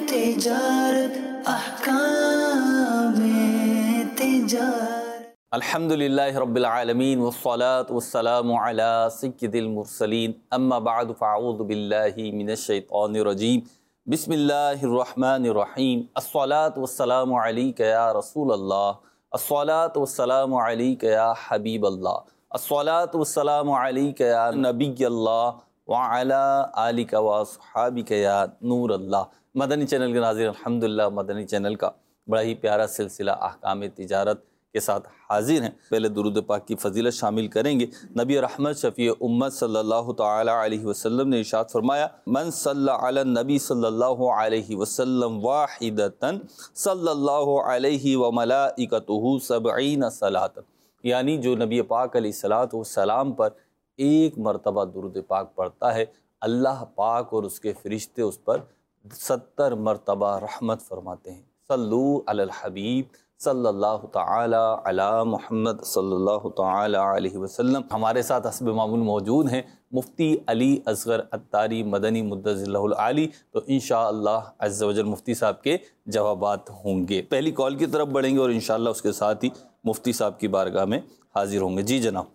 तिजारत अहकामे तिजारत। अल्हम्दुलिल्लाहि रब्बिल आलमीन वस्सलातु वस्सलामु अला सय्यिदिल मुरसलीन अम्मा बअद फ़अऊज़ु बिल्लाहि मिनश शैतानिर रजीम बिस्मिल्लाहिर रहमानिर रहीम अस्सलातु वस्सलामु अलैका या रसूलल्लाह अस्सलातु वस्सलामु अलैका या हबीबल्लाह अस्सलातु वस्सलामु अलैका या नबियल्लाह व अला आलिका व अस्हाबिका या नूरल्लाह। मदनी चैनल के नाज़रीन, अल्हम्दुलिल्लाह मदनी चैनल का बड़ा ही प्यारा सिलसिला अहकाम तिजारत के साथ हाजिर हैं। पहले दुरूद पाक की फजीलत शामिल करेंगे। नबी रहमत शफ़ी उम्मत सल्लल्लाहु तआला अलैहि वसल्लम ने इरशाद फरमाया, मन सल्ला अला नबी सल्लल्लाहु अलैहि वसल्लम वाहिदतन सल्लल्लाहु अलैहि व मलाइकतुहु सबईन सलातन, यानी जो नबी पाक अलैहिस्सलातु वस्सलाम पर एक मरतबा दुरूद पाक पढ़ता है, अल्लाह पाक और उसके फरिश्ते उस पर 70 मरतबा रहमत फरमाते हैं। सल्लू अलल हबीब सल्लल्लाहु तआला अला मुहम्मद सल्लल्लाहु तआला अलैहि वसल्लम। हमारे साथ हस्ब मामूल मौजूद हैं मुफ्ती अली असगर अत्तारी मदनी मुद्दज़िल्लाहुल आली, तो इंशाअल्लाह अज़्ज़ वजल मुफ्ती साहब के जवाबात होंगे। पहली कॉल की तरफ बढ़ेंगे और इंशाअल्लाह उसके साथ ही मुफ्ती साहब की बारगाह में हाजिर होंगे। जी जनाब।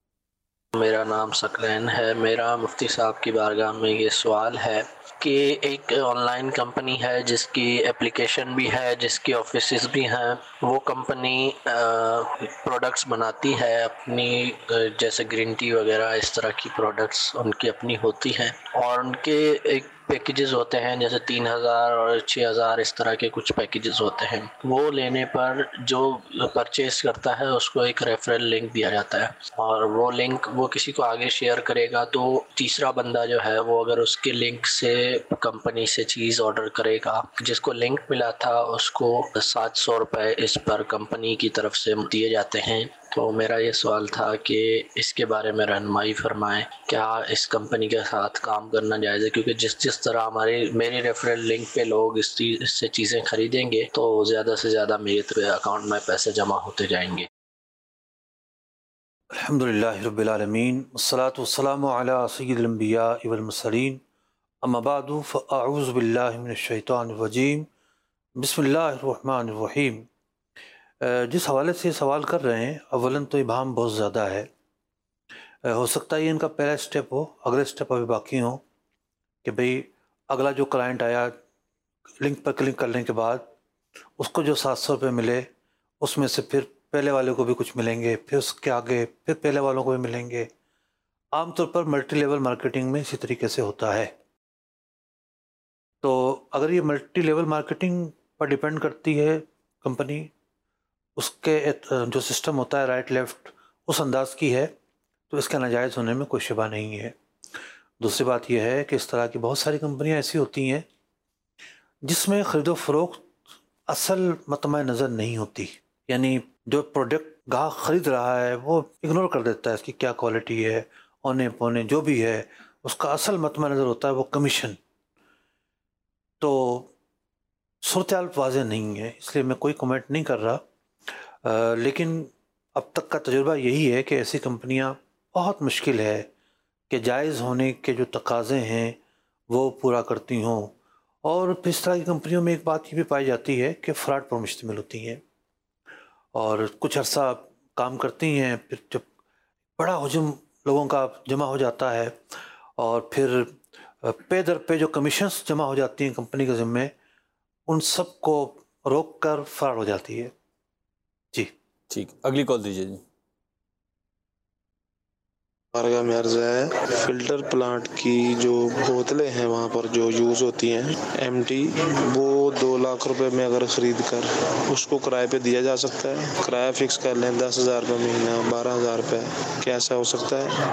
मेरा नाम सकलैन है। मेरा मुफ्ती साहब की बारगाह में ये सवाल है कि एक ऑनलाइन कंपनी है जिसकी एप्लीकेशन भी है, जिसकी ऑफिसेज भी हैं। वो कंपनी प्रोडक्ट्स बनाती है अपनी, जैसे ग्रीन टी वगैरह इस तरह की प्रोडक्ट्स उनकी अपनी होती हैं, और उनके एक पैकेजेस होते हैं, जैसे 3000 और 6000 इस तरह के कुछ पैकेजेस होते हैं। वो लेने पर जो परचेस करता है उसको एक रेफरल लिंक दिया जाता है, और वो लिंक वो किसी को आगे शेयर करेगा तो तीसरा बंदा जो है वो अगर उसके लिंक से कंपनी से चीज़ ऑर्डर करेगा, जिसको लिंक मिला था उसको 700 रुपये इस पर कंपनी की तरफ से दिए जाते हैं। तो मेरा ये सवाल था कि इसके बारे में रहनुमाई फरमाएं, क्या इस कंपनी के साथ काम करना जायज़ है? क्योंकि जिस तरह मेरी रेफरल लिंक पे लोग इससे चीज़ें खरीदेंगे तो ज़्यादा से ज़्यादा मेरे अकाउंट में पैसे जमा होते जाएंगे। अल्हम्दुलिल्लाहि रब्बिल आलमीन वस्सलातु वस्सलामु अला सय्यिदिल अंबिया वल मुरसलीन अम्मा बादु फ़अऊज़ु बिल्लाहि मिनश शैतानिर रजीम बिस्मिल्लाहिर रहमानिर रहीम। जिस हवाले से सवाल कर रहे हैं, अवलन तो इबाहम बहुत ज़्यादा है। हो सकता है ये इनका पहला स्टेप हो, अगले स्टेप अभी बाकी हो कि भाई अगला जो क्लाइंट आया लिंक पर क्लिक करने के बाद उसको जो 700 रुपये मिले उसमें से फिर पहले वाले को भी कुछ मिलेंगे, फिर उसके आगे फिर पहले वालों को भी मिलेंगे। आमतौर पर मल्टी लेवल मार्केटिंग में इसी तरीके से होता है। तो अगर ये मल्टी लेवल मार्केटिंग पर डिपेंड करती है कंपनी, उसके जो सिस्टम होता है राइट लेफ़्ट उस अंदाज की है, तो इसका नाजायज़ होने में कोई शुबा नहीं है। दूसरी बात यह है कि इस तरह की बहुत सारी कंपनियां ऐसी होती हैं जिसमें ख़रीदो फ़रोख्त असल मतमा नज़र नहीं होती, यानी जो प्रोडक्ट गाहक ख़रीद रहा है वो इग्नोर कर देता है इसकी क्या क्वालिटी है, औने पौने जो भी है, उसका असल मतमा नज़र होता है वो कमीशन। तो सूरत हाल वाज़ेह नहीं है, इसलिए मैं कोई कमेंट नहीं कर रहा। लेकिन अब तक का तजुर्बा यही है कि ऐसी कंपनियां बहुत मुश्किल है कि जायज़ होने के जो तकाज़े हैं वो पूरा करती हों। और फिर इस तरह की कंपनियों में एक बात ये भी पाई जाती है कि फ़्रॉड पर मुश्तमिल होती हैं, और कुछ अर्सा काम करती हैं, फिर जब बड़ा हुजूम लोगों का जमा हो जाता है और फिर पे दर पे जो कमीशंस जमा हो जाती हैं कंपनी के ज़िम्मे, उन सब को रोक कर फ़्रॉड हो जाती है। जी ठीक, अगली कॉल दीजिए जी। बारगाह में अर्ज़ है, फ़िल्टर प्लांट की जो बोतलें हैं वहाँ पर जो यूज़ होती हैं एमटी, वो 2 लाख रुपए में अगर ख़रीद कर उसको किराए पे दिया जा सकता है? किराया फ़िक्स कर लें 10,000 रुपये महीना, 12,000 रुपये, क्या ऐसा हो सकता है?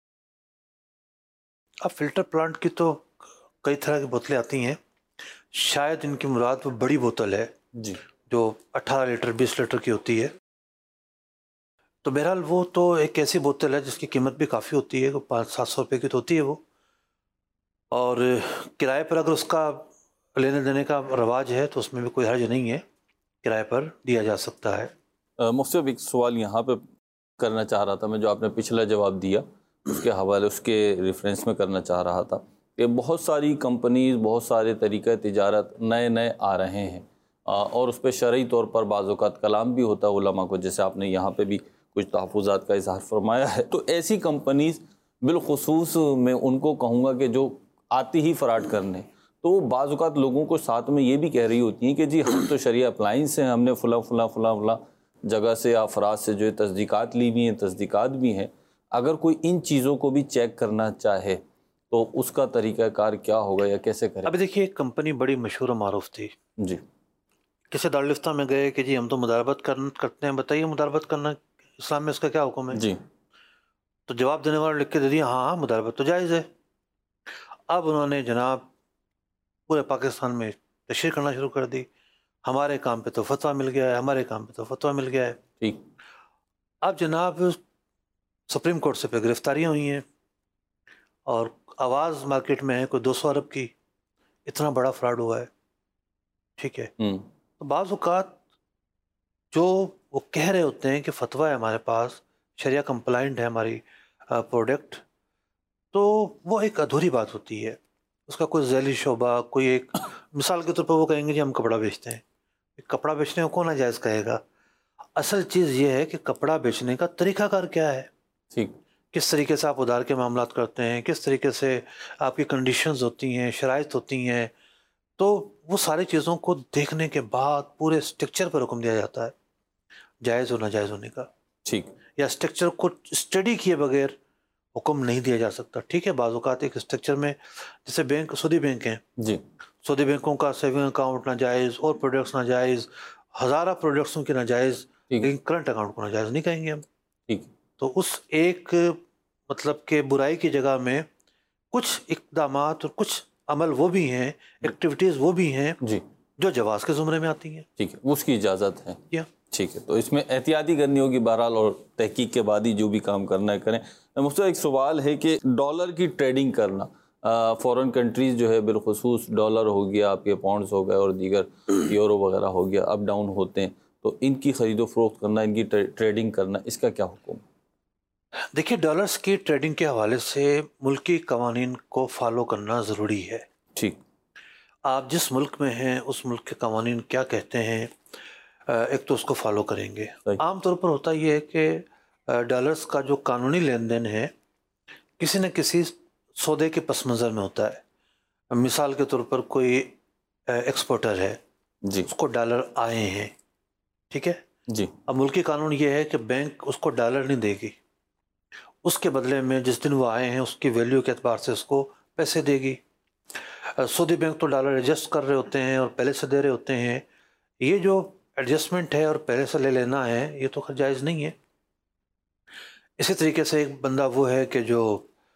अब फ़िल्टर प्लांट की तो कई तरह की बोतलें आती हैं, शायद इनकी मुराद वो बड़ी बोतल है जी, जो 18 लीटर 20 लीटर की होती है। तो बहरहाल वो तो एक ऐसी बोतल है जिसकी कीमत भी काफ़ी होती है, 500-700 रुपये की तो होती है वो, और किराए पर अगर उसका लेने देने का रवाज है तो उसमें भी कोई हर्ज नहीं है, किराए पर दिया जा सकता है। मुफ्ती साहब एक सवाल यहाँ पे करना चाह रहा था मैं, जो आपने पिछला जवाब दिया उसके हवाले उसके रेफरेंस में करना चाह रहा था کہ بہت ساری کمپنیز، بہت سارے طریقہ تجارت نئے نئے آ رہے ہیں، اور اس پہ شرعی طور پر بعض اوقات کلام بھی ہوتا ہے علماء کو، جیسے آپ نے یہاں پہ بھی کچھ تحفظات کا اظہار فرمایا ہے۔ تو ایسی کمپنیز بالخصوص میں ان کو کہوں گا کہ جو آتی ہی فراڈ کرنے، تو وہ بعض اوقات لوگوں کو ساتھ میں یہ بھی کہہ رہی ہوتی ہیں کہ جی ہم تو شرعی اپلائنس ہیں، ہم نے فلاں فلاں فلاں فلاں جگہ سے یا افراد سے جو ہے تصدیقات لی بھی ہیں، تصدیقات بھی ہیں۔ اگر کوئی ان چیزوں کو بھی چیک کرنا چاہے تو اس کا طریقہ کار کیا ہوگا یا کیسے کرے؟ ابھی دیکھیے، ایک کمپنی بڑی مشہور و معروف تھی، جی کسی دارالفتہ میں گئے کہ جی ہم تو مداربت کرتے ہیں، بتائیے مداربت کرنا اسلام میں اس کا کیا حکم ہے؟ جی تو جواب دینے والا لکھ کے دے دیا ہاں مداربت تو جائز ہے۔ اب انہوں نے جناب پورے پاکستان میں تشہیر کرنا شروع کر دی، ہمارے کام پہ تو فتویٰ مل گیا ہے، ہمارے کام پہ تو فتویٰ مل گیا ہے۔ ٹھیک۔ اب جناب سپریم کورٹ سے پہ گرفتاریاں ہوئی ہیں، اور آواز مارکیٹ میں ہے کوئی 200 ارب کی، اتنا بڑا فراڈ ہوا ہے۔ ٹھیک ہے، تو بعض اوقات جو وہ کہہ رہے ہوتے ہیں کہ فتویٰ ہے ہمارے پاس، شریعہ کمپلائنٹ ہے ہماری پروڈکٹ، تو وہ ایک ادھوری بات ہوتی ہے، اس کا کوئی ذیلی شعبہ، کوئی ایک مثال کے طور پر وہ کہیں گے جی ہم کپڑا بیچتے ہیں، کپڑا بیچنے کو کون ناجائز کہے گا؟ اصل چیز یہ ہے کہ کپڑا بیچنے کا طریقہ کار کیا ہے، ٹھیک، کس طریقے سے آپ ادھار کے معاملات کرتے ہیں، کس طریقے سے آپ کی کنڈیشنز ہوتی ہیں، شرائط ہوتی ہیں، تو وہ ساری چیزوں کو دیکھنے کے بعد پورے اسٹرکچر پر حکم دیا جاتا ہے جائز اور ناجائز ہونے کا، ٹھیک، یا اسٹرکچر کو اسٹڈی کیے بغیر حکم نہیں دیا جا سکتا۔ ٹھیک ہے، بعض اوقات ایک اسٹرکچر میں، جیسے بینک، سودی بینک ہیں، جی سودی بینکوں کا سیونگ اکاؤنٹ ناجائز، اور پروڈکٹس ناجائز، ہزارہ پروڈکٹسوں کی ناجائز، ٹھیک، لیکن کرنٹ اکاؤنٹ کو ناجائز نہیں کہیں گے ہم۔ ٹھیک، تو اس ایک مطلب کہ برائی کی جگہ میں کچھ اقدامات اور کچھ عمل وہ بھی ہیں، ایکٹیویٹیز وہ بھی ہیں جی جو جواز کے زمرے میں آتی ہیں۔ ٹھیک ہے، اس کی اجازت ہے۔ یا ٹھیک ہے، تو اس میں احتیاطی کرنی ہوگی بہرحال، اور تحقیق کے بعد ہی جو بھی کام کرنا ہے کریں۔ مجھ سے ایک سوال ہے کہ ڈالر کی ٹریڈنگ کرنا، فورن کنٹریز جو ہے بالخصوص ڈالر ہو گیا، آپ کے پاؤنڈز ہو گئے، اور دیگر یورو وغیرہ ہو گیا، اپ ڈاؤن ہوتے ہیں، تو ان کی خرید و فروخت کرنا، ان کی ٹریڈنگ کرنا، اس کا کیا حکم؟ دیکھیے، ڈالرز کی ٹریڈنگ کے حوالے سے ملکی قوانین کو فالو کرنا ضروری ہے۔ ٹھیک، آپ جس ملک میں ہیں اس ملک کے قوانین کیا کہتے ہیں، ایک تو اس کو فالو کریں گے۔ صحیح۔ عام طور پر ہوتا یہ ہے کہ ڈالرز کا جو قانونی لین دین ہے کسی نہ کسی سودے کے پس منظر میں ہوتا ہے۔ مثال کے طور پر کوئی ایکسپورٹر ہے، جی اس کو ڈالر آئے ہیں، ٹھیک ہے، جی اب ملکی قانون یہ ہے کہ بینک اس کو ڈالر نہیں دے گی، اس کے بدلے میں جس دن وہ آئے ہیں اس کی ویلیو کے اعتبار سے اس کو پیسے دے گی۔ سعودی بینک تو ڈالر ایڈجسٹ کر رہے ہوتے ہیں اور پہلے سے دے رہے ہوتے ہیں، یہ جو ایڈجسٹمنٹ ہے اور پہلے سے لے لینا ہے یہ تو جائز نہیں ہے۔ اسی طریقے سے ایک بندہ وہ ہے کہ جو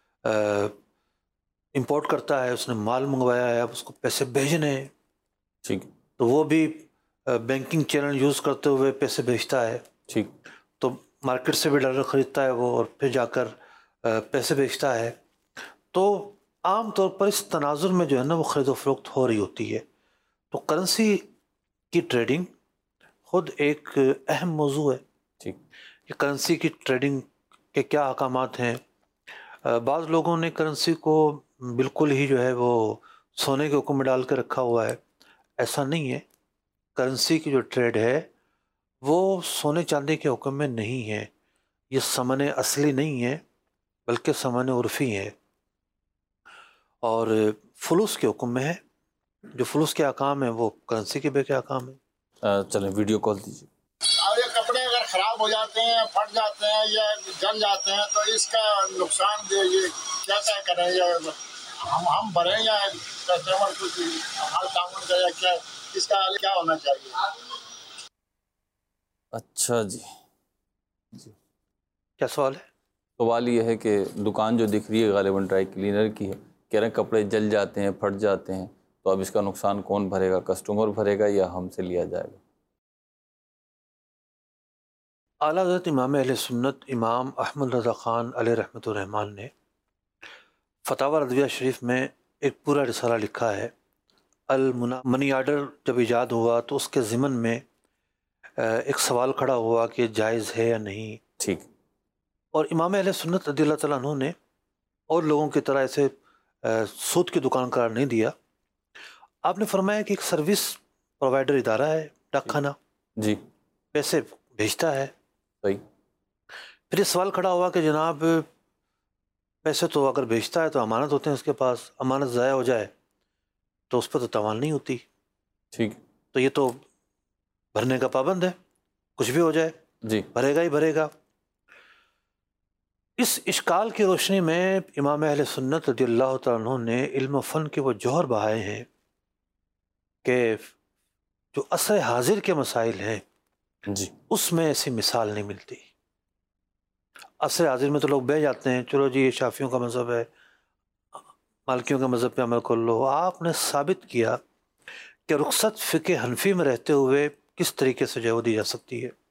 امپورٹ کرتا ہے، اس نے مال منگوایا ہے، اب اس کو پیسے بھیجنے ہیں، ٹھیک، تو وہ بھی بینکنگ چینل یوز کرتے ہوئے پیسے بھیجتا ہے، ٹھیک، تو مارکیٹ سے بھی ڈالر خریدتا ہے وہ، اور پھر جا کر پیسے بھیجتا ہے۔ تو عام طور پر اس تناظر میں جو ہے نا وہ خرید و فروخت ہو رہی ہوتی ہے۔ تو کرنسی کی ٹریڈنگ خود ایک اہم موضوع ہے ٹھیک، کہ کرنسی کی ٹریڈنگ کے کیا احکامات ہیں۔ بعض لوگوں نے کرنسی کو بالکل ہی جو ہے وہ سونے کے حکم میں ڈال کے رکھا ہوا ہے، ایسا نہیں ہے۔ کرنسی کی جو ٹریڈ ہے وہ سونے چاندی کے حکم میں نہیں ہے، یہ ثمن اصلی نہیں ہے بلکہ ثمن عرفی ہے، اور فلوس کے حکم میں ہے۔ جو فلوس کے احکام ہیں وہ کرنسی کے بھی کے احکام ہیں۔ چلیں ویڈیو کال دیجیے۔ اور یہ کپڑے اگر خراب ہو جاتے ہیں، پھٹ جاتے ہیں یا جل جاتے ہیں تو اس کا نقصان دے یہ کیا کریں، یا ہم بھریں یا کسٹمر کو ہر تعاون کا، یا کیا اس کا حل کیا ہونا چاہیے؟ اچھا جی، کیا سوال ہے؟ سوال یہ ہے کہ دکان جو دکھ رہی ہے غالباً ڈرائی کلینر کی ہے، کہہ رہے ہیں کپڑے جل جاتے ہیں، پھٹ جاتے ہیں، تو اب اس کا نقصان کون بھرے گا؟ کسٹمر بھرے گا یا ہم سے لیا جائے گا؟ اعلیٰ حضرت امام اہل سنت امام احمد رضا خان علیہ رحمۃ الرحمٰن نے فتاوی رضویہ شریف میں ایک پورا رسالہ لکھا ہے۔ منی آرڈر جب ایجاد ہوا تو اس کے ضمن میں ایک سوال کھڑا ہوا کہ جائز ہے یا نہیں، ٹھیک، اور امام اہل سنت رضی اللہ تعالیٰ عنہ نے اور لوگوں کی طرح ایسے سود کی دکان قرار نہیں دیا. آپ نے فرمایا کہ ایک سروس پرووائڈر ادارہ ہے ڈاک خانہ, جی پیسے بھیجتا ہے. صحیح. پھر یہ سوال کھڑا ہوا کہ جناب پیسے تو اگر بھیجتا ہے تو امانت ہوتے ہیں اس کے پاس, امانت ضائع ہو جائے تو اس پہ تو تاوان نہیں ہوتی. ٹھیک. تو یہ تو بھرنے کا پابند ہے, کچھ بھی ہو جائے جی بھرے گا ہی بھرے گا. اس اشکال کی روشنی میں امام اہل سنت رضی اللہ تعالیٰ عنہ نے علم و فن کے وہ جوہر بہائے ہیں کہ جو عصر حاضر کے مسائل ہیں جی اس میں ایسی مثال نہیں ملتی. عصر حاضر میں تو لوگ بہ جاتے ہیں, چلو جی یہ شافیوں کا مذہب ہے, مالکیوں کے مذہب پہ عمل کر لو. آپ نے ثابت کیا کہ رخصت فقہ حنفی میں رہتے ہوئے کس طریقے سے جو دی جا سکتی ہے.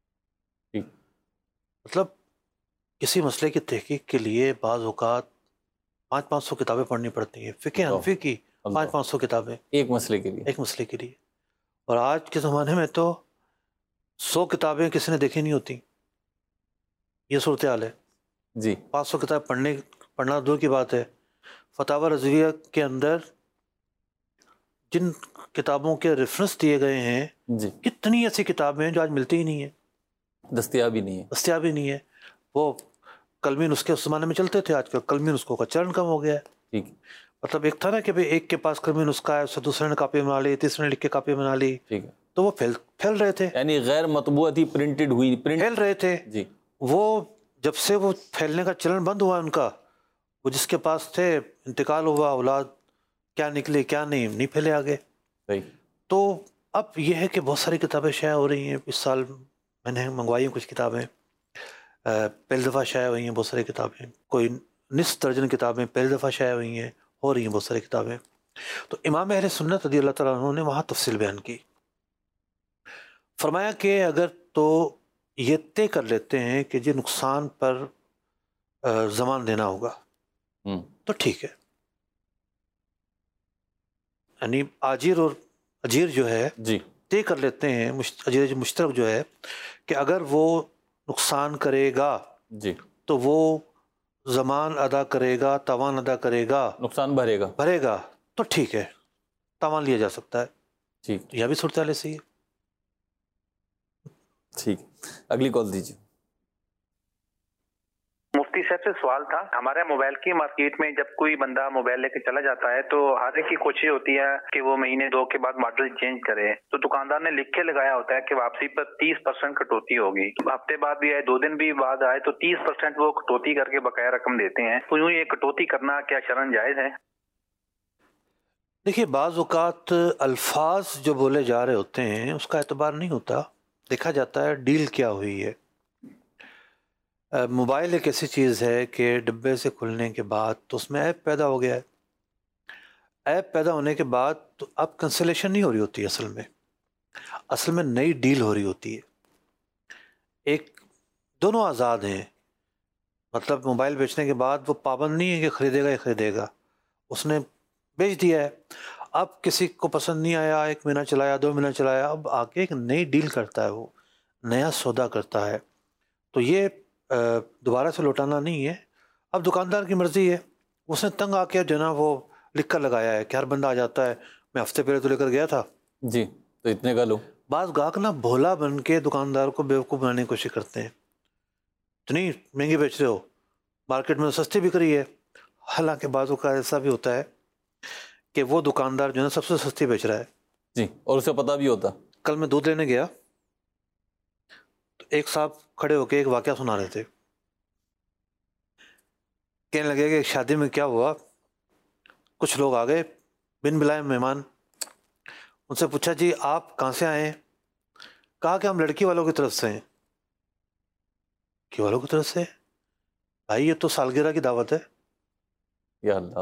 مطلب کسی مسئلے کی تحقیق کے لیے بعض اوقات 500 کتابیں پڑھنی پڑتی ہیں, فقہ حنفی کی 500 کتابیں ایک مسئلے کے لیے, ایک مسئلے کے لیے. اور آج کے زمانے میں تو 100 کتابیں کسی نے دیکھی نہیں ہوتی. یہ صورتحال ہے. جی 500 کتاب پڑھنا دور کی بات ہے. فتاوی رضویہ کے اندر جن کتابوں کے ریفرنس دیے گئے ہیں, جی کتنی ایسی کتابیں ہیں جو آج ملتی ہی نہیں ہیں, دستیاب ہی نہیں ہے. دستیاب ہی نہیں ہے. وہ قلمی نسخے اس زمانے میں چلتے تھے, آج کل قلمی نسخوں کا چلن کم ہو گیا ہے. ٹھیک. مطلب ایک تھا نا کہ بھئی ایک کے پاس قلمی نسخہ ہے, اسے دوسرے نے کاپی بنا لی, تیسرے نے لکھ کے کاپی بنا لی, ٹھیک ہے, تو وہ پھیل رہے تھے, یعنی غیر مطبوعتی پرنٹڈ ہوئی پھیل رہے تھے. جی وہ جب سے وہ پھیلنے کا چلن بند ہوا ان کا, وہ جس کے پاس تھے انتقال ہوا, اولاد کیا نکلی کیا نہیں پھیلے آگے. صحیح. تو اب یہ ہے کہ بہت ساری کتابیں شائع ہو رہی ہیں. اس سال میں نے منگوائی ہیں کچھ کتابیں, پہلی دفعہ شائع ہوئی ہیں بہت ساری کتابیں, کوئی نصف درجن کتابیں پہلی دفعہ شائع ہوئی ہیں, ہو رہی ہیں بہت ساری کتابیں. تو امام اہل سنت رضی اللہ تعالیٰ عنہ نے وہاں تفصیل بیان کی. فرمایا کہ اگر تو یہ طے کر لیتے ہیں کہ جی نقصان پر زمان دینا ہوگا تو ٹھیک ہے. یعنی آجیر اور اجیر جو ہے جی طے کر لیتے ہیں, اجیر مشترک جو ہے, کہ اگر وہ نقصان کرے گا جی تو وہ زمان ادا کرے گا, تاوان ادا کرے گا, نقصان بھرے گا, تو ٹھیک ہے, تاوان لیا جا سکتا ہے. ٹھیک. یہ بھی صورتحال ایسی ہے. ٹھیک. اگلی کال دیجیے. مفتی صاحب سے سوال تھا. ہمارے موبائل کی مارکیٹ میں جب کوئی بندہ موبائل لے کے چلا جاتا ہے تو ہر ایک کی کوشش ہوتی ہے کہ وہ مہینے 2 کے بعد ماڈل چینج کرے. تو دکاندار نے لکھ کے لگایا ہوتا ہے کہ واپسی پر 30% کٹوتی ہوگی. ہفتے بعد بھی آئے, 2 دن بھی بعد آئے, تو 30% وہ کٹوتی کر کے بقایا رقم دیتے ہیں. تو یوں یہ کٹوتی کرنا کیا شرعاً جائز ہے؟ دیکھیے, بعض اوقات الفاظ جو بولے جا رہے ہوتے ہیں اس کا اعتبار نہیں ہوتا, دیکھا جاتا ہے ڈیل کیا ہوئی ہے. موبائل ایک ایسی چیز ہے کہ ڈبے سے کھلنے کے بعد تو اس میں ایپ پیدا ہو گیا ہے. ایپ پیدا ہونے کے بعد تو اب کنسلیشن نہیں ہو رہی ہوتی, اصل میں نئی ڈیل ہو رہی ہوتی ہے. دونوں آزاد ہیں. مطلب موبائل بیچنے کے بعد وہ پابند نہیں ہے کہ خریدے گا یا خریدے گا, اس نے بیچ دیا ہے. اب کسی کو پسند نہیں آیا, 1 مہینہ چلایا, 2 مہینہ چلایا, اب آگے ایک نئی ڈیل کرتا ہے, وہ نیا سودا کرتا ہے. تو یہ دوبارہ سے لوٹانا نہیں ہے. اب دکاندار کی مرضی ہے, اس نے تنگ آ کے جو نا وہ لکھ کر لگایا ہے کہ ہر بندہ آ جاتا ہے, میں ہفتے پہلے تو لے کر گیا تھا جی تو اتنے کا لو. بعض گاہک نا بھولا بن کے دکاندار کو بیوقوف بنانے کی کوشش کرتے ہیں, اتنی مہنگی بیچ رہے ہو, مارکیٹ میں سستی بک رہی ہے. حالانکہ بعضوں کا ایسا بھی ہوتا ہے کہ وہ دکاندار جو ہے سب سے سستی بیچ رہا ہے. جی, اور اسے پتہ بھی ہوتا. کل میں دودھ لینے گیا تو ایک صاحب کھڑے ہو کے ایک واقعہ سنا رہے تھے. کہنے لگے کہ ایک شادی میں کیا ہوا, کچھ لوگ آ گئے بن بلائے مہمان. ان سے پوچھا جی آپ کہاں سے آئے ہیں؟ کہا کہ ہم لڑکی والوں کی طرف سے ہیں. لڑکی والوں کی طرف سے؟ بھائی یہ تو سالگرہ کی دعوت ہے. یا اللہ,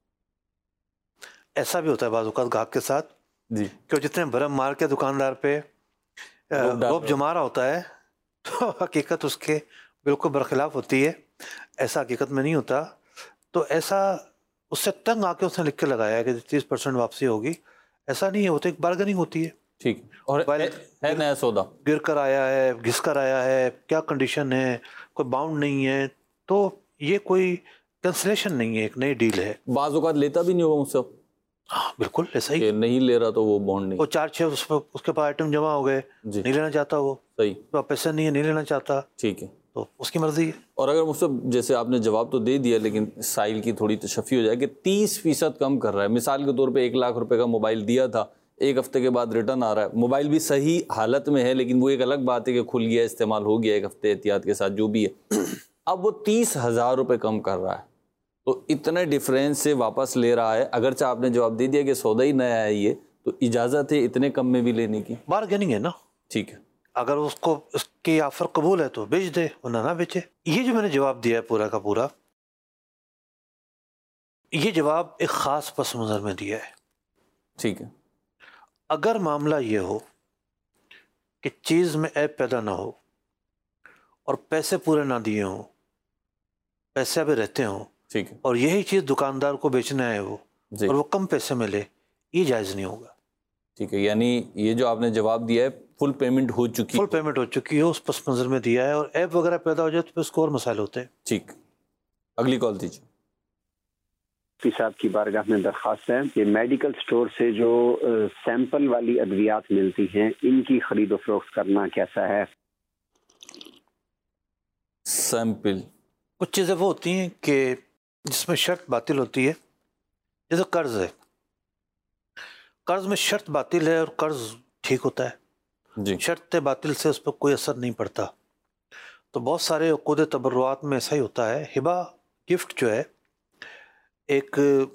ایسا بھی ہوتا ہے بعض اوقات گاہک کے ساتھ جی کہ وہ جتنے برم مار کے دکاندار پہ روب جما رہا ہوتا ہے تو حقیقت اس کے بالکل برخلاف ہوتی ہے. ایسا حقیقت میں نہیں ہوتا. تو ایسا اس سے تنگ آ کے اس نے لکھ کے لگایا ہے کہ 30% واپسی ہوگی. ایسا نہیں ہے, وہ تو ایک بارگننگ ہوتی ہے. ٹھیک, اور ہے نیا سودا, گر کر آیا ہے, گھس کر آیا ہے, کیا کنڈیشن ہے, کوئی باؤنڈ نہیں ہے, تو یہ کوئی कैंसलेशन नहीं है, एक नई डील है। बाज़ औक़ात लेता भी नहीं होगा मुझसे, हाँ बिल्कुल ऐसा ही, कि नहीं ले रहा तो वो बॉन्ड नहीं, वो 4-6 उसके पास आइटम जमा हो गए, जी नहीं लेना चाहता वो, सही, तो पैसा नहीं है, नहीं लेना चाहता, ठीक है। तो उसकी मर्जी है। और अगर मुझसे, जैसे आपने जवाब तो दे दिया लेकिन साइल की थोड़ी तशफ़ी हो जाए कि 30% कम कर रहा है, मिसाल के तौर पे 1 लाख रुपए का मोबाइल दिया था, 1 हफ्ते के बाद रिटर्न आ रहा है, मोबाइल भी सही हालत में है, लेकिन वो एक अलग बात है कि खुल गया, इस्तेमाल हो गया 1 हफ्ते एहतियात के साथ जो भी है, अब वो 30,000 रुपये कम कर रहा है, तो इतने डिफरेंस से वापस ले रहा है, अगरचे आपने जवाब दे दिया कि सौदा ही नया है ये, तो इजाज़त है इतने कम में भी लेने की? बार्गेनिंग है ना, ठीक है, अगर उसको उसकी ऑफर कबूल है तो बेच दे, वरना ना बेचे। ये जो मैंने जवाब दिया है पूरा का पूरा, ये जवाब एक ख़ास पस मंज़र में दिया है। ठीक है, अगर मामला ये हो कि चीज़ में ऐप पैदा ना हो और पैसे पूरे ना दिए हों, पैसे अभी रहते हों, ठीक है, और यही चीज़ दुकानदार को बेचना है वो, जी और वो कम पैसे में ले, ये जायज़ नहीं होगा। ठीक है, यानी ये जो आपने जवाब दिया है फुल पेमेंट हो चुकी, फुल पेमेंट हो चुकी है, उस पस मंज़र में दिया है, और ऐप वगैरह पैदा हो जाए तो फिर उसको और मसाइल होते हैं। ठीक। अगली कॉल दीजिए। मुफ्ती साहब की बारगाह में दरख्वास्त है कि मेडिकल स्टोर से जो सैंपल वाली अद्वियात मिलती हैं, इनकी खरीद और फरोख्त करना कैसा है? सैंपल कुछ चीज़ें वो होती हैं कि जिसमें शर्त बातिल होती है, जैसे कर्ज है, कर्ज में शर्त बातिल है और कर्ज ठीक होता है, जी, शर्त बातिल से उस पर कोई असर नहीं पड़ता। तो बहुत सारे उक़ूद तबर्रुआत में ऐसा ही होता है। हिबा गिफ्ट जो है एक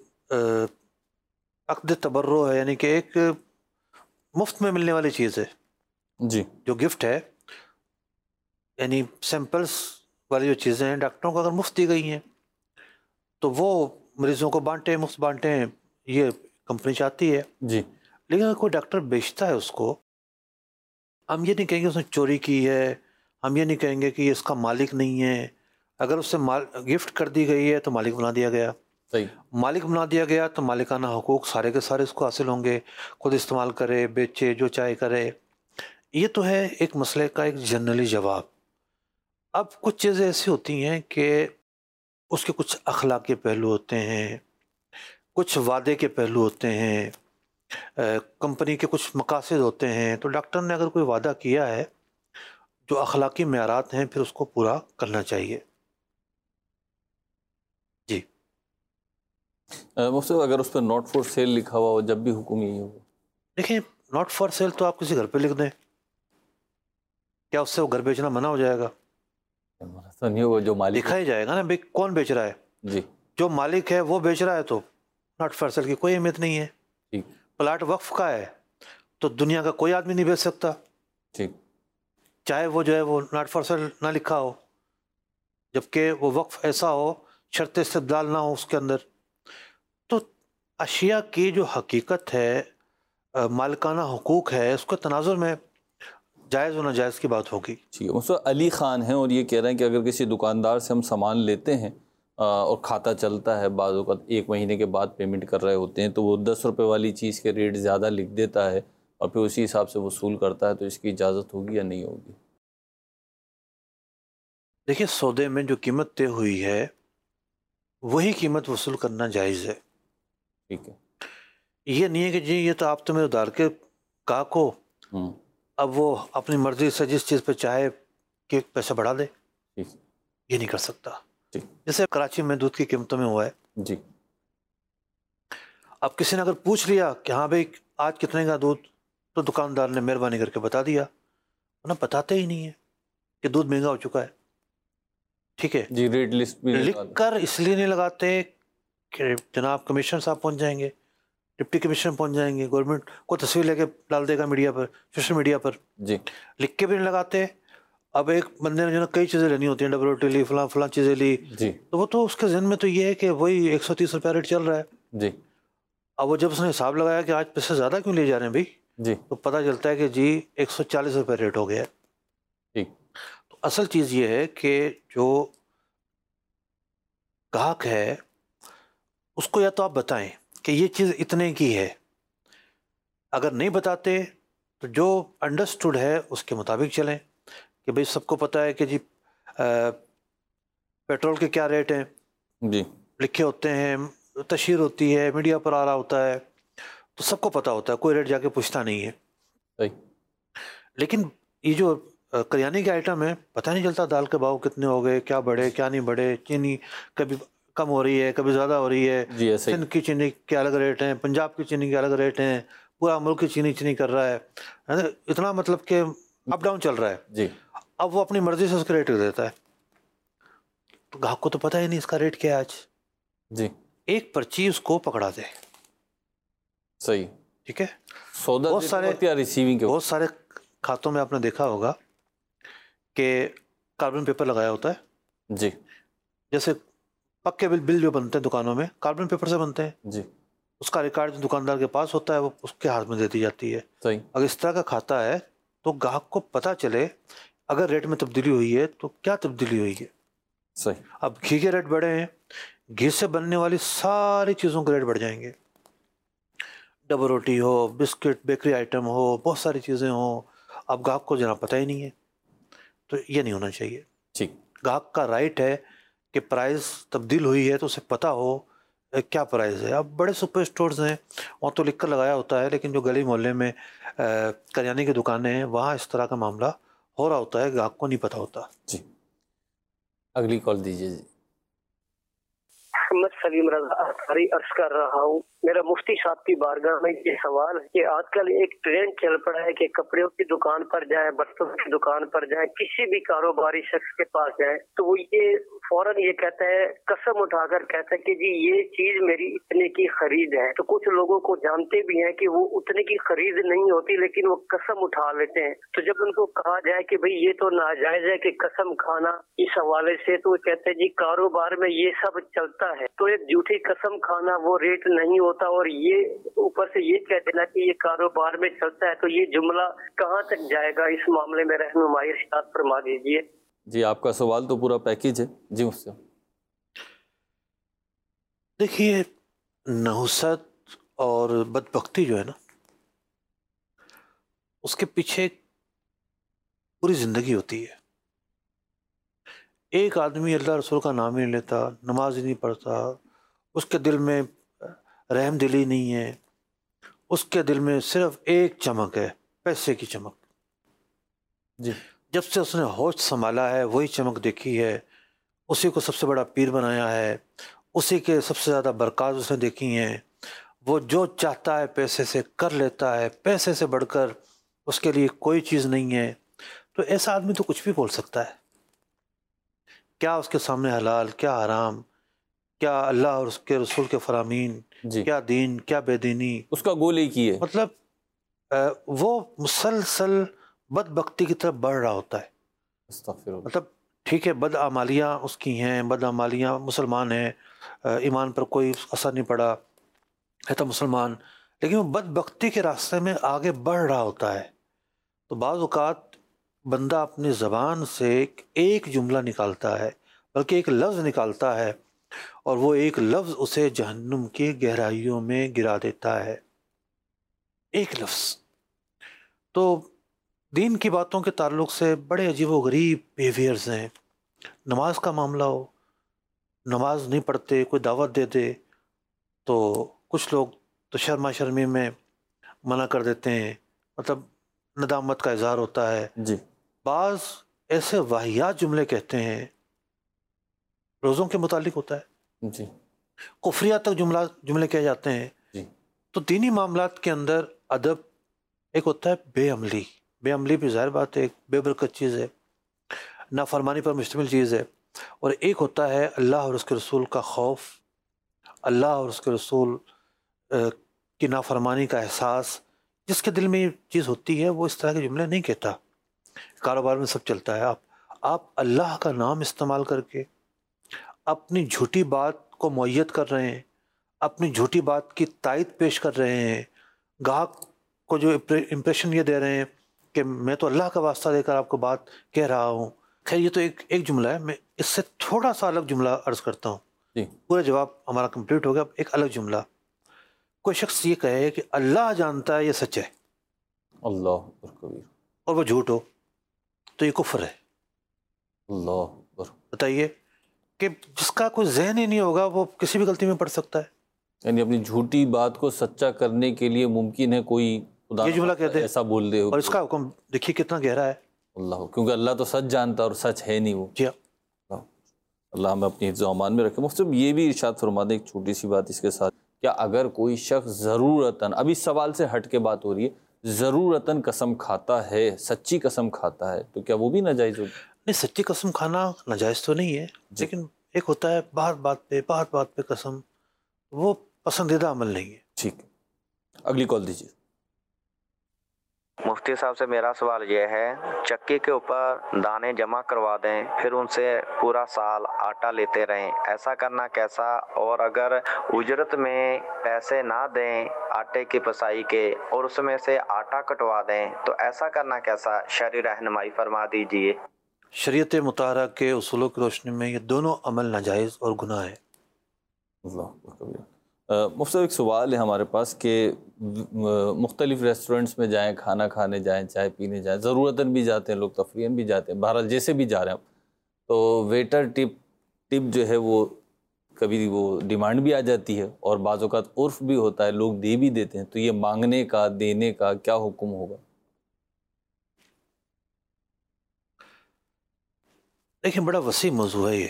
अक़्द तबर्रो है, यानी कि एक मुफ्त में मिलने वाली चीज़ है। जी, जो गिफ्ट है यानी सैंपल्स वाली जो चीज़ें हैं, डॉक्टरों को अगर मुफ्त दी गई हैं तो वो मरीज़ों को बांटें, मुफ्त बांटें, ये कंपनी चाहती है। जी, लेकिन अगर कोई डॉक्टर बेचता है उसको, हम ये नहीं कहेंगे उसने चोरी की है, हम ये नहीं कहेंगे कि ये इसका मालिक नहीं है। अगर उससे गिफ्ट कर दी गई है तो मालिक बना दिया गया, सही, मालिक बना दिया गया तो मालिकाना हुकूक सारे के सारे इसको हासिल होंगे, खुद इस्तेमाल करे, बेचे, जो चाहे करे। ये तो है एक मसले का एक जनरली जवाब। अब कुछ चीज़ें ऐसी होती हैं कि उसके कुछ अखलाकी पहलू होते हैं, कुछ वादे के पहलू होते हैं, कंपनी के कुछ मकासद होते हैं। तो डॉक्टर ने अगर कोई वादा किया है, जो अखलाकी मेयारात हैं, फिर उसको पूरा करना चाहिए। जी, मुफ्ती अगर उस पर नॉट फॉर सेल लिखा हुआ हो, जब भी हुक्म यही होगा? देखिए, नॉट फॉर सेल तो आप किसी घर पे लिख दें, क्या उससे वो घर बेचना मना हो जाएगा? तो नहीं होगा, जो मालिक लिखा ही जाएगा ना भाई कौन बेच रहा है। जी, जो मालिक है वो बेच रहा है तो नॉट फॉर सेल की कोई अहमियत नहीं है। ठीक, प्लाट वक्फ का है तो दुनिया का कोई आदमी नहीं बेच सकता, ठीक, चाहे वो जो है वो नॉट फॉर सेल ना लिखा हो, जबकि वो वक्फ ऐसा हो, शर्त इस्तेदलाल ना हो उसके अंदर। तो अशिया की जो हकीकत है, मालिकाना हुकूक है, उसको तनाजुर में जायज़ और नाजायज़ की बात होगी। ठीक है। मुझसे अली ख़ान हैं और ये कह रहे हैं कि अगर किसी दुकानदार से हम सामान लेते हैं और खाता चलता है, बाज़ औक़ात 1 महीने के बाद पेमेंट कर रहे होते हैं, तो वो 10 रुपये वाली चीज़ के रेट ज़्यादा लिख देता है और फिर उसी हिसाब से वसूल करता है, तो इसकी इजाज़त होगी या नहीं होगी? देखिए, सौदे में जो कीमत तय हुई है वही कीमत वसूल करना जायज़ है। ठीक है, ये नहीं है कि जी ये तो आप तो मेरे उधार के गाहक हो, अब वो अपनी मर्ज़ी से जिस चीज़ पे चाहे कि पैसा बढ़ा दे, ठीक, ये नहीं कर सकता। ठीक, जैसे कराची में दूध की कीमतों में हुआ है। जी, अब किसी ने अगर पूछ लिया कि हाँ भाई आज कितने का दूध, तो दुकानदार ने मेहरबानी करके बता दिया, वरना बताते ही नहीं है कि दूध महंगा हो चुका है। ठीक है जी, रेट लिस्ट भी लिख कर इसलिए नहीं लगाते कि जनाब कमिश्नर साहब पहुंच जाएंगे, डिप्टी कमिश्नर पहुंच जाएंगे, गवर्नमेंट को तस्वीर लेके डाल देगा मीडिया पर, सोशल मीडिया पर, जी, लिख के भी नहीं लगाते। अब एक बंदे ने जो ना कई चीज़ें लेनी होती हैं, डब्ल्यूटी ली, फलां चीज़ें ली, जी, तो वो तो उसके जहन में तो ये है कि वही 130 रुपया रेट चल रहा है। जी, अब वो जब उसने हिसाब लगाया कि आज पैसे ज़्यादा क्यों ले जा रहे हैं भाई, जी, तो पता चलता है कि जी 140 रुपये रेट हो गया है। ठीक, तो असल चीज़ ये है कि जो ग्राहक है उसको या तो आप बताएं कि ये चीज़ इतने की है, अगर नहीं बताते तो जो अंडरस्टूड है उसके मुताबिक चलें कि भाई सबको पता है कि जी पेट्रोल के क्या रेट हैं, جی لکھے ہوتے ہیں، تشہیر ہوتی ہے، میڈیا پر آ رہا ہوتا ہے، تو سب کو پتہ ہوتا ہے، کوئی ریٹ جا کے پوچھتا نہیں ہے. صحیح. لیکن یہ جو کریانے کے آئٹم ہے، پتہ نہیں چلتا دال کے بھاؤ کتنے ہو گئے، کیا بڑھے کیا نہیں بڑھے. چینی کبھی کم ہو رہی ہے، کبھی زیادہ ہو رہی ہے. جی ایسے ہی. سندھ کی چینی کے الگ ریٹ ہیں، پنجاب کی چینی کے الگ ریٹ ہیں، پورا ملک کی چینی کر رہا ہے. اتنا مطلب کہ اپ ڈاؤن چل رہا ہے. جی اب وہ اپنی مرضی سے اس کا ریٹ کر دیتا ہے، تو گاہک کو تو پتہ ہی نہیں اس کا ریٹ کیا ہے آج. جی ایک پرچی اس کو پکڑا دے. صحیح. ٹھیک ہے. سودا بہت سارے ریسیونگ کے بہت سارے کھاتوں میں آپ نے دیکھا ہوگا کہ کاربن پیپر لگایا ہوتا ہے. جی جیسے پکے بل جو بنتے ہیں دکانوں میں کاربن پیپر سے بنتے ہیں. جی اس کا ریکارڈ جو دکاندار کے پاس ہوتا ہے وہ اس کے ہاتھ میں دے دی جاتی ہے. صحیح. اگر اس طرح کا کھاتا ہے تو گاہک کو پتہ چلے اگر ریٹ میں تبدیلی ہوئی ہے تو کیا تبدیلی ہوئی ہے. صحیح. اب گھی کے ریٹ بڑھے ہیں، گھی سے بننے والی ساری چیزوں کے ریٹ بڑھ جائیں گے. ڈبل روٹی ہو، بسکٹ، بیکری آئٹم ہو، بہت ساری چیزیں ہوں. اب گاہک کو جناب پتہ ہی نہیں ہے، تو یہ نہیں ہونا چاہیے. ٹھیک. گاہک کا رائٹ ہے کہ پرائز تبدیل ہوئی ہے تو اسے پتہ ہو کیا پرائز ہے. اب بڑے سپر اسٹورز ہیں وہاں تو لکھ کر لگایا ہوتا ہے، لیکن جو گلی محلے میں کریانے کی دکانیں ہیں وہاں اس طرح کا معاملہ ہو رہا ہوتا ہے، گاہک کو نہیں پتہ ہوتا. جی اگلی کال دیجیے. جی محمد سلیم رضا انصاری عرض کر رہا ہوں. میرا مفتی صاحب کی بارگاہ میں یہ سوال ہے کہ آج کل ایک ٹرینڈ چل پڑا ہے کہ کپڑوں کی دکان پر جائیں، برتن کی دکان پر جائیں، کسی بھی کاروباری شخص کے پاس جائیں تو وہ یہ فوراً یہ کہتا ہے، قسم اٹھا کر کہتا ہے کہ جی یہ چیز میری اتنے کی خرید ہے. تو کچھ لوگوں کو جانتے بھی ہیں کہ وہ اتنے کی خرید نہیں ہوتی، لیکن وہ قسم اٹھا لیتے ہیں. تو جب ان کو کہا جائے کہ بھئی یہ تو ناجائز ہے کہ قسم کھانا، اس حوالے سے تو وہ کہتے ہیں جی کاروبار میں یہ سب چلتا ہے، تو ایک جھوٹی قسم کھانا وہ ریٹ نہیں ہوتا. اور یہ اوپر سے یہ کہہ دینا کہ یہ کاروبار میں چلتا ہے، تو یہ جملہ کہاں تک جائے گا؟ اس معاملے میں رہنمائی ارشاد فرما دیجیے. جی آپ کا سوال تو پورا پیکیج ہے. جی مفتی صاحب. دیکھیے نحوست اور بدبختی جو ہے نا، اس کے پیچھے پوری زندگی ہوتی ہے. ایک آدمی اللہ رسول کا نام ہی نہیں لیتا، نماز ہی نہیں پڑھتا، اس کے دل میں رحم دلی نہیں ہے، اس کے دل میں صرف ایک چمک ہے، پیسے کی چمک. جی جب سے اس نے ہوش سنبھالا ہے وہی چمک دیکھی ہے، اسی کو سب سے بڑا پیر بنایا ہے، اسی کے سب سے زیادہ برکات اس نے دیکھی ہیں. وہ جو چاہتا ہے پیسے سے کر لیتا ہے، پیسے سے بڑھ کر اس کے لیے کوئی چیز نہیں ہے. تو ایسا آدمی تو کچھ بھی بول سکتا ہے. کیا اس کے سامنے حلال، کیا حرام، کیا اللہ اور اس کے رسول کے فرامین، جی کیا دین، کیا بے دینی، اس کا گول ایک ہی ہے. مطلب وہ مسلسل بدبختی کی طرف بڑھ رہا ہوتا ہے. استغفر اللہ. مطلب ٹھیک ہے بدعمالیاں اس کی ہیں، بدعمالیاں، مسلمان ہیں، ایمان پر کوئی اثر نہیں پڑا ہے تو مسلمان، لیکن وہ بدبختی کے راستے میں آگے بڑھ رہا ہوتا ہے. تو بعض اوقات بندہ اپنی زبان سے ایک جملہ نکالتا ہے، بلکہ ایک لفظ نکالتا ہے، اور وہ ایک لفظ اسے جہنم کی گہرائیوں میں گرا دیتا ہے. ایک لفظ. تو دین کی باتوں کے تعلق سے بڑے عجیب و غریب بیہیویئرز ہیں. نماز کا معاملہ ہو، نماز نہیں پڑھتے، کوئی دعوت دے دے تو کچھ لوگ تو شرما شرمی میں منع کر دیتے ہیں، مطلب ندامت کا اظہار ہوتا ہے. جی بعض ایسے واہیات جملے کہتے ہیں، روزوں کے متعلق ہوتا ہے، جی کفریہ تک جملے کہے جاتے ہیں. جی تو دینی معاملات کے اندر ادب ایک ہوتا ہے بے عملی. بے عملی بھی ظاہر بات ہے ایک بے برکت چیز ہے، نافرمانی پر مشتمل چیز ہے. اور ایک ہوتا ہے اللہ اور اس کے رسول کا خوف، اللہ اور اس کے رسول کی نافرمانی کا احساس. جس کے دل میں یہ چیز ہوتی ہے وہ اس طرح کے جملے نہیں کہتا. کاروبار میں سب چلتا ہے، آپ اللہ کا نام استعمال کر کے اپنی جھوٹی بات کو مؤید کر رہے ہیں، اپنی جھوٹی بات کی تائید پیش کر رہے ہیں، گاہک کو جو امپریشن یہ دے رہے ہیں کہ میں تو اللہ کا واسطہ دے کر آپ کو بات کہہ رہا ہوں. خیر یہ تو ایک جملہ ہے، میں اس سے تھوڑا سا الگ جملہ عرض کرتا ہوں. جی پورا جواب ہمارا کمپلیٹ ہو گیا. ایک الگ جملہ، کوئی شخص یہ کہے کہ اللہ جانتا ہے یہ سچ ہے اللہ اکبر کبیر، اور وہ جھوٹ ہو، تو یہ کفر ہے. اللہ اکبر. بتائیے کہ جس کا کوئی ذہن ہی نہیں ہوگا وہ کسی بھی غلطی میں پڑ سکتا ہے. یعنی اپنی جھوٹی بات کو سچا کرنے کے لیے ممکن ہے کوئی خدا یہ جملہ کہتے ہیں ایسا بول دے, اور اس کا حکم دیکھیے کتنا گہرا ہے. اللہ, کیونکہ اللہ تو سچ جانتا اور سچ ہے نہیں وہ. جی ہاں. اللہ ہمیں اپنی حفظ و امان میں رکھے. مفتی صاحب یہ بھی ارشاد فرما دیں ایک چھوٹی سی بات اس کے ساتھ, کیا اگر کوئی شخص ضرورتاً, ابھی اس سوال سے ہٹ کے بات ہو رہی ہے, ضرورتاً قسم کھاتا ہے, سچی قسم کھاتا ہے, تو کیا وہ بھی ناجائز ہوگی؟ نہیں, سچی قسم کھانا ناجائز تو نہیں ہے, لیکن ایک ہوتا ہے بات بات پہ قسم, وہ پسندیدہ عمل نہیں ہے. ٹھیک ہے, اگلی کال دیجیے. مفتی صاحب سے میرا سوال یہ ہے, چکی کے اوپر دانے جمع کروا دیں پھر ان سے پورا سال آٹا لیتے رہیں, ایسا کرنا کیسا؟ اور اگر اجرت میں پیسے نہ دیں آٹے کی پسائی کے اور اس میں سے آٹا کٹوا دیں تو ایسا کرنا کیسا؟ شرعی رہنمائی فرما دیجئے. شریعت مطہرہ کے اصولوں کی روشنی میں یہ دونوں عمل ناجائز اور گناہ ہے. مفتی صاحب ایک سوال ہے ہمارے پاس کہ مختلف ریسٹورنٹس میں جائیں, کھانا کھانے جائیں, چائے پینے جائیں, ضرورتاً بھی جاتے ہیں لوگ, تفریحاً بھی جاتے ہیں, بہرحال جیسے بھی جا رہے ہیں, تو ویٹر ٹپ جو ہے وہ کبھی وہ ڈیمانڈ بھی آ جاتی ہے اور بعض اوقات عرف بھی ہوتا ہے, لوگ دے بھی دیتے ہیں, تو یہ مانگنے کا, دینے کا کیا حکم ہوگا؟ دیکھیں بڑا وسیع موضوع ہے, یہ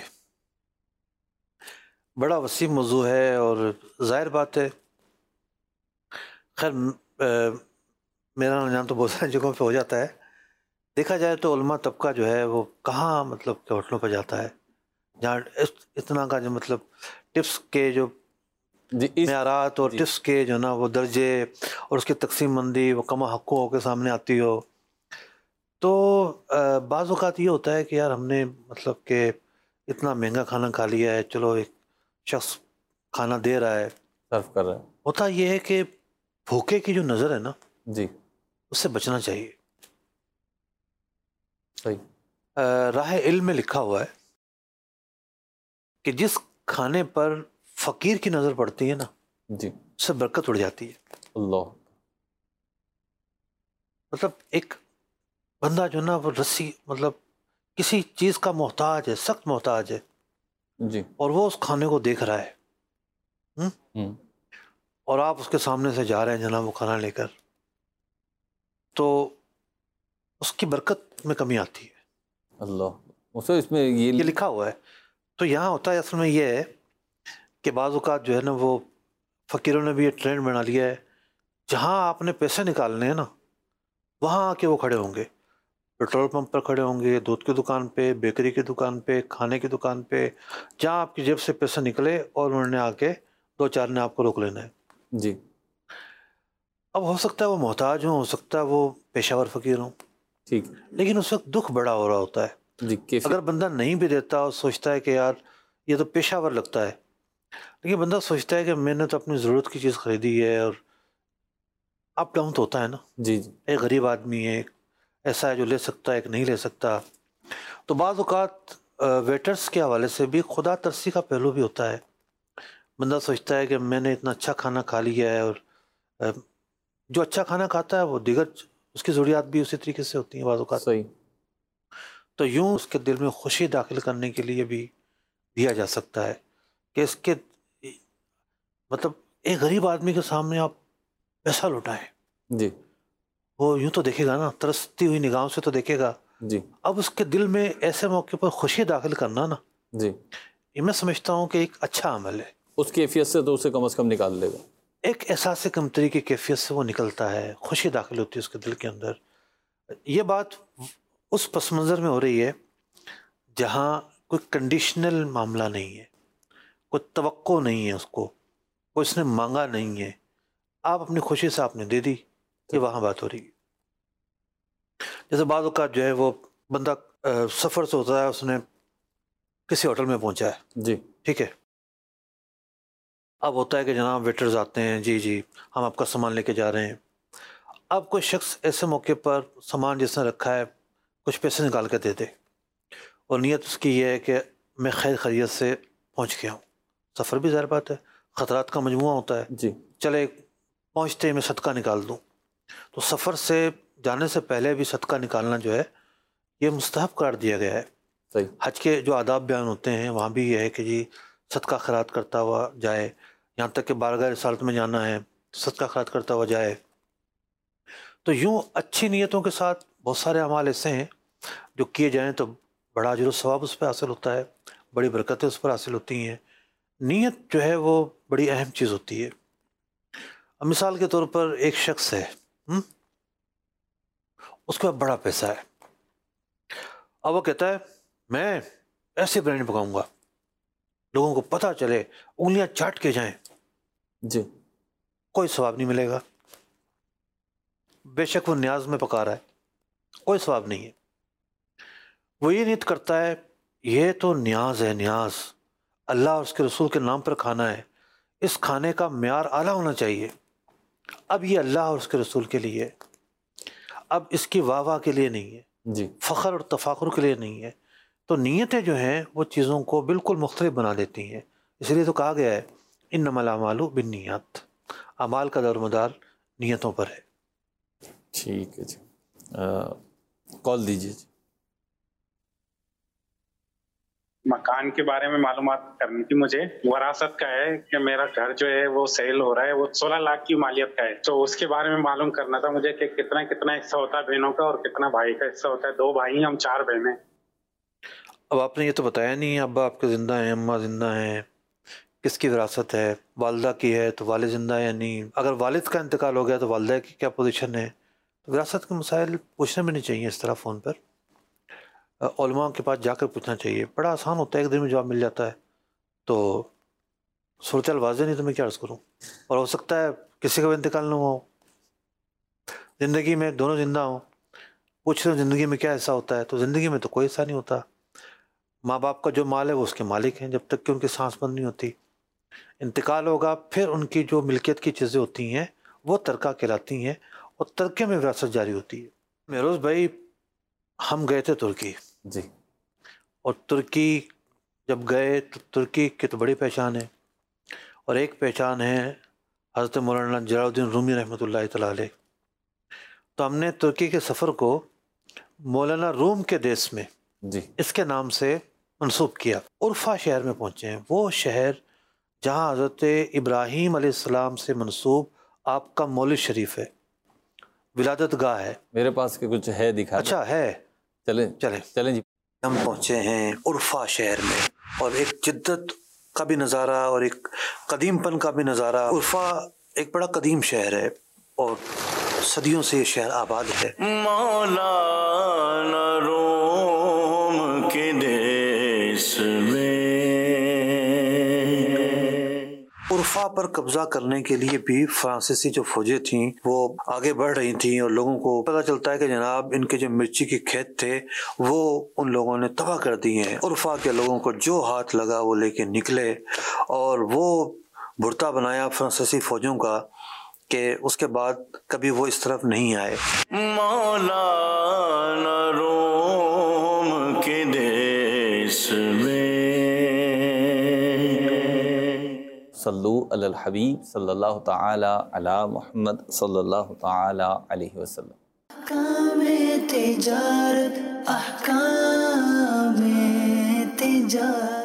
بڑا وسیع موضوع ہے, اور ظاہر بات ہے, خیر میرا رجحان تو بہت ساری جگہوں پہ ہو جاتا ہے. دیکھا جائے تو علماء طبقہ جو ہے وہ کہاں مطلب کہ ہوٹلوں پہ جاتا ہے جہاں اتنا کا جو مطلب ٹپس کے جو معیارات اور ٹپس کے جو نا وہ درجے اور اس کی تقسیم بندی وہ کم حقوں کے سامنے آتی ہو. تو بعض اوقات یہ ہوتا ہے کہ یار ہم نے مطلب کہ اتنا مہنگا کھانا کھا لیا ہے, چلو ایک شخص کھانا دے رہا ہے, صرف کر رہا ہے, ہوتا یہ ہے کہ بھوکے کی جو نظر ہے نا جی اس سے بچنا چاہیے. صحیح. راہ علم میں لکھا ہوا ہے کہ جس کھانے پر فقیر کی نظر پڑتی ہے نا, جی, اس سے برکت اڑ جاتی ہے. اللہ, مطلب ایک بندہ جو نا وہ رسی مطلب کسی چیز کا محتاج ہے, سخت محتاج ہے, جی, اور وہ اس کھانے کو دیکھ رہا ہے, اور آپ اس کے سامنے سے جا رہے ہیں جناب وہ کھانا لے کر, تو اس کی برکت میں کمی آتی ہے. اللہ, اس میں یہ لکھا ہوا ہے. تو یہاں ہوتا ہے اصل میں یہ ہے کہ بعض اوقات جو ہے نا وہ فقیروں نے بھی یہ ٹرینڈ بنا لیا ہے, جہاں آپ نے پیسے نکالنے ہیں نا وہاں آ کے وہ کھڑے ہوں گے, پیٹرول پمپ پر کھڑے ہوں گے, دودھ کی دکان پہ, بیکری کی دکان پہ, کھانے کی دکان پہ, جہاں آپ کی جیب سے پیسے نکلے اور انہوں نے آ کے دو چار نے آپ کو روک لینا ہے. جی, اب ہو سکتا ہے وہ محتاج ہوں, ہو سکتا ہے وہ پیشہ ور فقیر ہوں, ٹھیک, لیکن اس وقت دکھ بڑا ہو رہا ہوتا ہے. جی, اگر بندہ نہیں بھی دیتا اور سوچتا ہے کہ یار یہ تو پیشہ ور لگتا ہے, لیکن بندہ سوچتا ہے کہ میں نے تو اپنی ضرورت کی چیز خریدی ہے, اور اپ ڈاؤن تو ہوتا ہے نا. جی, جی, ایک غریب آدمی ہے, ایک ایسا ہے جو لے سکتا ہے, ایک نہیں لے سکتا. تو بعض اوقات ویٹرز کے حوالے سے بھی خدا ترسی کا پہلو بھی ہوتا ہے. بندہ سوچتا ہے کہ میں نے اتنا اچھا کھانا کھا لیا ہے, اور جو اچھا کھانا کھاتا ہے وہ دیگر اس کی ضروریات بھی اسی طریقے سے ہوتی ہیں بعض اوقات. صحیح. تو یوں اس کے دل میں خوشی داخل کرنے کے لیے بھی دیا جا سکتا ہے کہ اس کے مطلب ایک غریب آدمی کے سامنے آپ پیسہ لوٹائیں, جی, وہ یوں تو دیکھے گا نا, ترستی ہوئی نگاہوں سے تو دیکھے گا. جی, اب اس کے دل میں ایسے موقع پر خوشی داخل کرنا نا, جی, یہ میں سمجھتا ہوں کہ ایک اچھا عمل ہے. اس کیفیت سے تو اسے کم از کم نکال لے گا, ایک احساس کمتری کی کیفیت سے وہ نکلتا ہے, خوشی داخل ہوتی ہے اس کے دل کے اندر. یہ بات اس پس منظر میں ہو رہی ہے جہاں کوئی کنڈیشنل معاملہ نہیں ہے, کوئی توقع نہیں ہے اس کو, کوئی اس نے مانگا نہیں ہے, آپ اپنی خوشی سے آپ نے دے دی, یہ وہاں بات ہو رہی ہے. جیسے بعض اوقات جو ہے وہ بندہ سفر سے ہوتا ہے, اس نے کسی ہوٹل میں پہنچا ہے, جی, ٹھیک ہے, اب ہوتا ہے کہ جناب ویٹرز آتے ہیں, جی جی ہم آپ کا سامان لے کے جا رہے ہیں. اب کوئی شخص ایسے موقع پر سامان جس نے رکھا ہے کچھ پیسے نکال کے دے دے, اور نیت اس کی یہ ہے کہ میں خیر خیریت سے پہنچ گیا ہوں. سفر بھی ظاہر بات ہے خطرات کا مجموعہ ہوتا ہے, جی, چلے پہنچتے میں صدقہ نکال دوں. تو سفر سے جانے سے پہلے بھی صدقہ نکالنا جو ہے یہ مستحب قرار دیا گیا ہے. صحیح. حج کے جو آداب بیان ہوتے ہیں وہاں بھی یہ ہے کہ جی صدقہ خیرات کرتا ہوا جائے، یہاں تک کہ بارگاہ رسالت میں جانا ہے صدقہ خیرات کرتا ہوا جائے. تو یوں اچھی نیتوں کے ساتھ بہت سارے اعمال ایسے ہیں جو کیے جائیں تو بڑا اجر و ثواب اس پہ حاصل ہوتا ہے، بڑی برکتیں اس پر حاصل ہوتی ہیں. نیت جو ہے وہ بڑی اہم چیز ہوتی ہے. اب مثال کے طور پر ایک شخص ہے، اس کے پاس بڑا پیسہ ہے، اب وہ کہتا ہے میں ایسے بریانی پکاؤں گا لوگوں کو پتہ چلے انگلیاں چاٹ کے جائیں. جی. کوئی ثواب نہیں ملے گا، بے شک وہ نیاز میں پکا رہا ہے، کوئی ثواب نہیں ہے. وہ یہ نیت کرتا ہے یہ تو نیاز ہے، نیاز اللہ اور اس کے رسول کے نام پر کھانا ہے، اس کھانے کا معیار اعلیٰ ہونا چاہیے. اب یہ اللہ اور اس کے رسول کے لیے، اب اس کی واہ واہ کے لیے نہیں ہے، جی. فخر اور تفاخر کے لیے نہیں ہے. تو نیتیں جو ہیں وہ چیزوں کو بالکل مختلف بنا دیتی ہیں. اس لیے تو کہا گیا ہے انما الاعمال بالنیات، اعمال کا دار و مدار نیتوں پر ہے. ٹھیک ہے جی. کال دیجیے جی. مکان کے بارے میں معلومات کرنی تھی مجھے. وراثت کا ہے کہ میرا گھر جو ہے وہ سیل ہو رہا ہے، وہ 16 لاکھ کی مالیت کا ہے، تو اس کے بارے میں معلوم کرنا تھا مجھے کہ کتنا حصہ ہوتا ہے بہنوں کا اور کتنا بھائی کا حصہ ہوتا ہے. 2 بھائی ہیں، ہم 4 بہنیں. اب آپ نے یہ تو بتایا نہیں ابا آپ کے زندہ ہیں، اماں زندہ ہیں، کس کی وراثت ہے؟ والدہ کی ہے تو والد زندہ ہے یا نہیں؟ اگر والد کا انتقال ہو گیا تو والدہ کی کیا پوزیشن ہے؟ تو وراثت کے مسائل پوچھنے بھی نہیں چاہیے اس طرح فون پر، علماء کے پاس جا کر پوچھنا چاہیے. بڑا آسان ہوتا ہے، ایک دن میں جواب مل جاتا ہے. تو صورتحال واضح نہیں تو میں کیا عرض کروں. اور ہو سکتا ہے کسی کا بھی انتقال نہ ہو، زندگی میں دونوں زندہ ہوں. پوچھ رہے زندگی میں کیا حصہ ہوتا ہے؟ تو زندگی میں تو کوئی حصہ نہیں ہوتا. ماں باپ کا جو مال ہے وہ اس کے مالک ہیں جب تک کہ ان کی سانس بند نہیں ہوتی. انتقال ہوگا پھر ان کی جو ملکیت کی چیزیں ہوتی ہیں وہ ترکہ کہلاتی ہیں اور ترکے میں وراثت جاری ہوتی ہے. مہروز بھائی ہم گئے تھے ترکی جی، اور ترکی جب گئے تو ترکی کی تو بڑی پہچان ہے، اور ایک پہچان ہے حضرت مولانا جلال الدین رومی رحمۃ اللہ تعالیٰ علیہ. تو ہم نے ترکی کے سفر کو مولانا روم کے دیس میں جی اس کے نام سے منسوب کیا. عرفہ شہر میں پہنچے ہیں، وہ شہر جہاں حضرت ابراہیم علیہ السلام سے منسوب آپ کا مولد شریف ہے، ولادت گاہ ہے. میرے پاس کہ کچھ ہے دکھا. اچھا ہے، چلیں جی. ہم پہنچے ہیں عرفہ شہر میں، اور ایک جدت کا بھی نظارہ اور ایک قدیم پن کا بھی نظارہ. عرفہ ایک بڑا قدیم شہر ہے اور صدیوں سے یہ شہر آباد ہے. مولانا روم کے دیس میں عرفہ پر قبضہ کرنے کے لیے بھی فرانسیسی جو فوجیں تھیں وہ آگے بڑھ رہی تھیں، اور لوگوں کو پتہ چلتا ہے کہ جناب ان کے جو مرچی کے کھیت تھے وہ ان لوگوں نے تباہ کر دیے ہیں. عرفہ کے لوگوں کو جو ہاتھ لگا وہ لے کے نکلے، اور وہ بھرتا بنایا فرانسیسی فوجوں کا کہ اس کے بعد کبھی وہ اس طرف نہیں آئے. مولانا روم کے دیس میں صلو علی الحبیب صلی اللہ تعالی علی محمد صلی اللہ تعالی علیہ وسلم. احکام تجارت، احکام تجارت.